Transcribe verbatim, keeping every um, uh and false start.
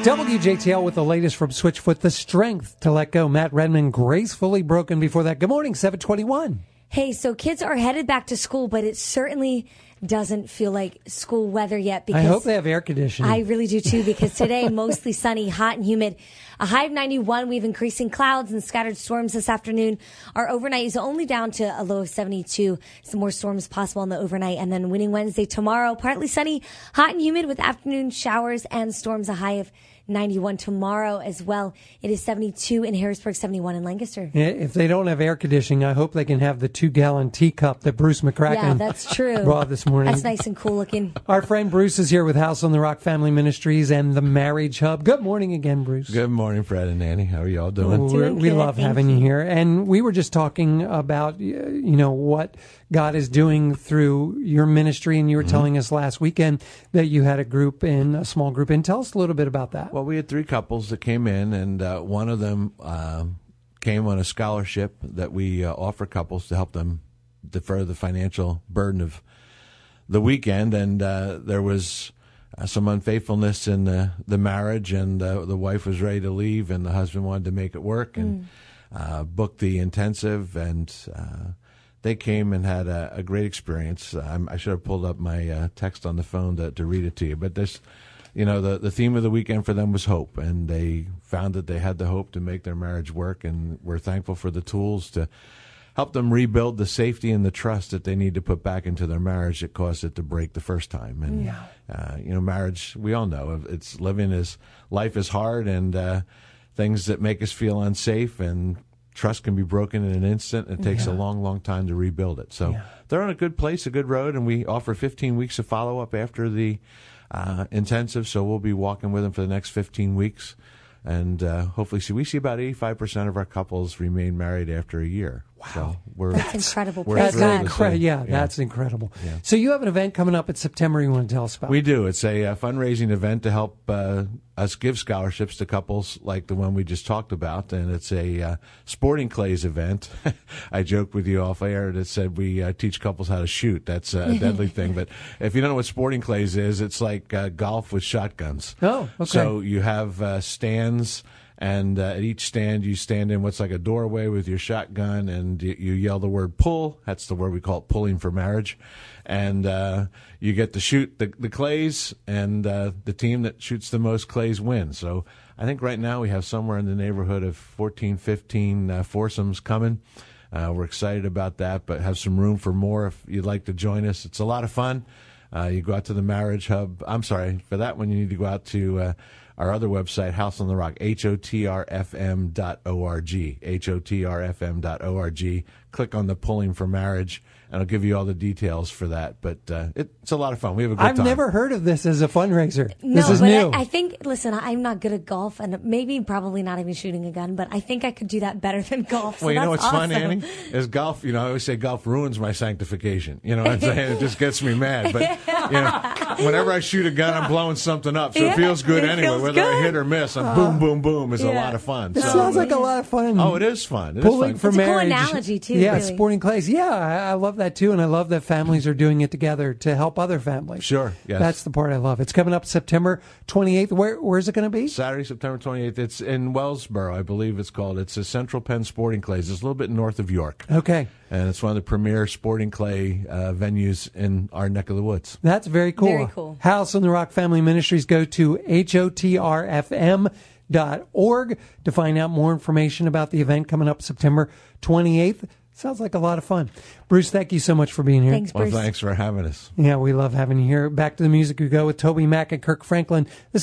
W J T L with the latest from Switchfoot, the strength to let go. Matt Redman gracefully broken before that. Good morning, seven twenty-one. Hey, so kids are headed back to school, but it certainly doesn't feel like school weather yet. Because I hope they have air conditioning. I really do too, because today, mostly sunny, hot and humid. A high of ninety-one. We have increasing clouds and scattered storms this afternoon. Our overnight is only down to a low of seventy-two. Some more storms possible in the overnight. And then winning Wednesday tomorrow, partly sunny, hot and humid with afternoon showers and storms. A high of ninety-one tomorrow as well. It is seventy-two in Harrisburg, seventy-one in Lancaster. If they don't have air conditioning, I hope they can have the two-gallon teacup that Bruce McCracken yeah, that's true. brought this morning. That's nice and cool looking. Our friend Bruce is here with House on the Rock Family Ministries and the Marriage Hub. Good morning again, Bruce. Good morning, Fred and Annie. How are you all doing? doing we good, love having you. you here. And we were just talking about, you know, what God is doing through your ministry. And you were mm-hmm. telling us last weekend that you had a group in, a small group in. Tell us a little bit about that. Well, we had three couples that came in, and uh, one of them uh, came on a scholarship that we uh, offer couples to help them defer the financial burden of the weekend. And uh, there was uh, some unfaithfulness in the, the marriage, and uh, the wife was ready to leave, and the husband wanted to make it work and mm. uh, booked the intensive, and uh, they came and had a, a great experience. Um, I should have pulled up my uh, text on the phone to, to read it to you, but this. You know, the, the theme of the weekend for them was hope, and they found that they had the hope to make their marriage work, and we're thankful for the tools to help them rebuild the safety and the trust that they need to put back into their marriage that caused it to break the first time. And, yeah. uh, you know, marriage, we all know, it's living is, life is hard, and uh, things that make us feel unsafe, and trust can be broken in an instant. It takes yeah. a long, long time to rebuild it. So yeah. they're on a good place, a good road, and we offer fifteen weeks of follow-up after the Uh, intensive, so we'll be walking with them for the next fifteen weeks, and uh, hopefully see we see about eighty-five percent of our couples remain married after a year. Wow, so we're, that's incredible. We're Praise God. Incre- yeah, yeah, that's incredible. Yeah. So you have an event coming up in September you want to tell us about? We do. It's a, a fundraising event to help uh, us give scholarships to couples like the one we just talked about, and it's a uh, sporting clays event. I joked with you off air that said we uh, teach couples how to shoot. That's a deadly thing. But if you don't know what sporting clays is, it's like uh, golf with shotguns. Oh, okay. So you have uh, stands. And uh, at each stand, you stand in what's like a doorway with your shotgun, and you, you yell the word pull. That's the word we call it, pulling for marriage. And uh, you get to shoot the, the clays, and uh, the team that shoots the most clays wins. So I think right now we have somewhere in the neighborhood of fourteen, fifteen uh, foursomes coming. Uh, we're excited about that, but have some room for more if you'd like to join us. It's a lot of fun. Uh, you go out to the Marriage Hub. I'm sorry, for that one you need to go out to uh, our other website, House on the Rock, H O T R F M dot org, H O T R F M dot org. Click on the Pulling for Marriage, and I'll give you all the details for that. But uh, it, it's a lot of fun. We have a good I've time. I've never heard of this as a fundraiser. No, this is but new. I, I think, listen, I'm not good at golf, and maybe probably not even shooting a gun, but I think I could do that better than golf. So well, you know that's what's awesome. fun, Annie? Is golf, you know, I always say golf ruins my sanctification. You know what I'm saying? It just gets me mad. But, you know, whenever I shoot a gun, I'm blowing something up. So yeah, it feels good it anyway. feels Whether good. I hit or miss, I'm uh, boom, boom, boom is yeah. a lot of fun. It so, sounds like a lot of fun. Oh, it is fun. It Pulling is fun. for it's marriage. a cool analogy, too. Yeah, really. sporting clays. Yeah, I, I love that, too. And I love that families are doing it together to help other families. Sure, yes. That's the part I love. It's coming up September twenty-eighth. Where Where's it going to be? Saturday, September twenty-eighth. It's in Wellsboro, I believe it's called. It's a Central Penn Sporting Clays. It's a little bit north of York. Okay. And it's one of the premier sporting clay uh, venues in our neck of the woods. That's very cool. Very cool. House on the Rock Family Ministries. Go to H O T R F M dot org to find out more information about the event coming up September twenty-eighth. Sounds like a lot of fun. Bruce, thank you so much for being here. Thanks, Bruce. Well, thanks for having us. Yeah, we love having you here. Back to the music we go with Toby Mac and Kirk Franklin. This